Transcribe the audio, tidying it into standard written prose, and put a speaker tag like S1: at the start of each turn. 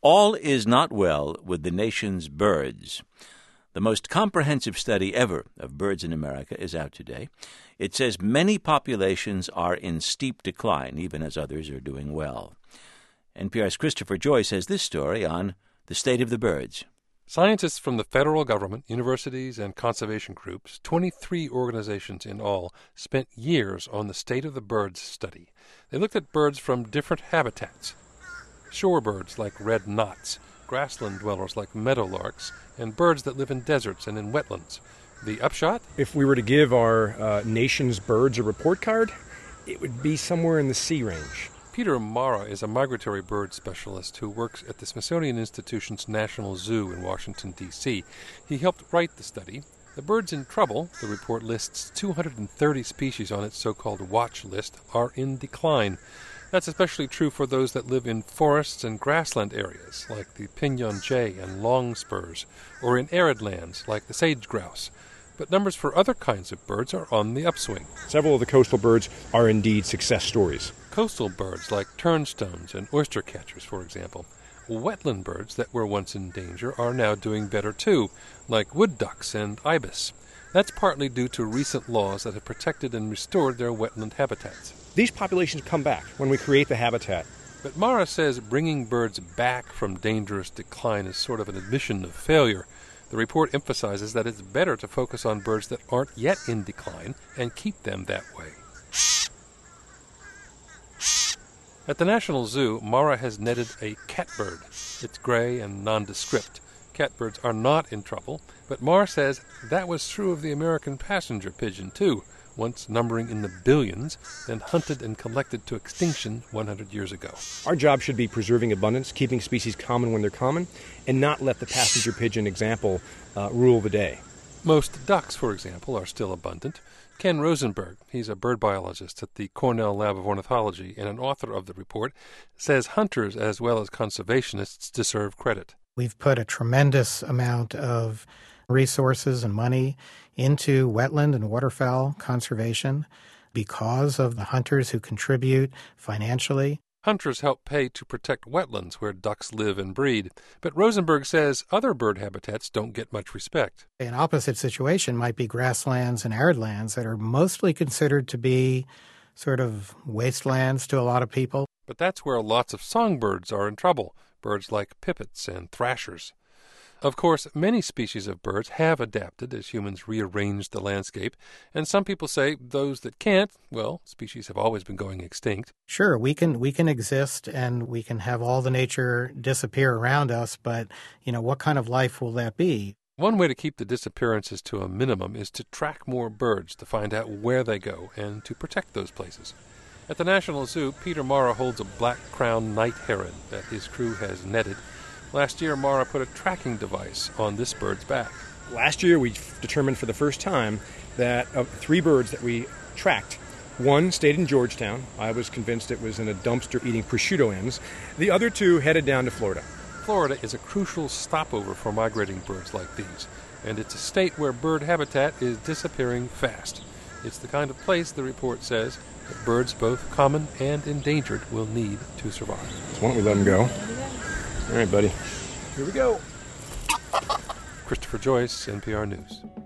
S1: All is not well with the nation's birds. The most comprehensive study ever of birds in America is out today. It says many populations are in steep decline, even as others are doing well. NPR's Christopher Joyce has this story on the state of the birds.
S2: Scientists from the federal government, universities, and conservation groups, 23 organizations in all, spent years on the state of the birds study. They looked at birds from different habitats. Shorebirds like red knots, grassland dwellers like meadowlarks, and birds that live in deserts and in wetlands. The upshot?
S3: If we were to give our nation's birds a report card, it would be somewhere in the C range.
S2: Peter Mara is a migratory bird specialist who works at the Smithsonian Institution's National Zoo in Washington, D.C. He helped write the study. The birds in trouble, the report lists 230 species on its so-called watch list, are in decline. That's especially true for those that live in forests and grassland areas, like the pinyon jay and longspurs, or in arid lands, like the sage grouse. But numbers for other kinds of birds are on the upswing.
S3: Several of the coastal birds are indeed success stories.
S2: Coastal birds like turnstones and oystercatchers, for example. Wetland birds that were once in danger are now doing better too, like wood ducks and ibis. That's partly due to recent laws that have protected and restored their wetland habitats.
S3: These populations come back when we create the habitat.
S2: But Mara says bringing birds back from dangerous decline is sort of an admission of failure. The report emphasizes that it's better to focus on birds that aren't yet in decline and keep them that way. At the National Zoo, Mara has netted a catbird. It's gray and nondescript. Catbirds are not in trouble, but Mara says that was true of the American passenger pigeon, too, once numbering in the billions, then hunted and collected to extinction 100 years ago.
S3: Our job should be preserving abundance, keeping species common when they're common, and not let the passenger pigeon example rule the day.
S2: Most ducks, for example, are still abundant. Ken Rosenberg, he's a bird biologist at the Cornell Lab of Ornithology and an author of the report, says hunters as well as conservationists deserve credit.
S4: We've put a tremendous amount of resources and money into wetland and waterfowl conservation because of the hunters who contribute financially.
S2: Hunters help pay to protect wetlands where ducks live and breed. But Rosenberg says other bird habitats don't get much respect.
S4: An opposite situation might be grasslands and arid lands that are mostly considered to be sort of wastelands to a lot of people.
S2: But that's where lots of songbirds are in trouble, birds like pipits and thrashers. Of course, many species of birds have adapted as humans rearranged the landscape, and some people say those that can't, well, species have always been going extinct.
S4: Sure, we can exist and we can have all the nature disappear around us, but, what kind of life will that be?
S2: One way to keep the disappearances to a minimum is to track more birds to find out where they go and to protect those places. At the National Zoo, Peter Mara holds a black-crowned night heron that his crew has netted. Last year, Mara put a tracking device on this bird's back.
S3: Last year, we determined for the first time that of 3 birds that we tracked, one stayed in Georgetown. I was convinced it was in a dumpster eating prosciutto ends. The other 2 headed down to Florida.
S2: Florida is a crucial stopover for migrating birds like these, and it's a state where bird habitat is disappearing fast. It's the kind of place, the report says, that birds both common and endangered will need to survive.
S3: So why don't we let them go? All right, buddy. Here we go.
S2: Christopher Joyce, NPR News.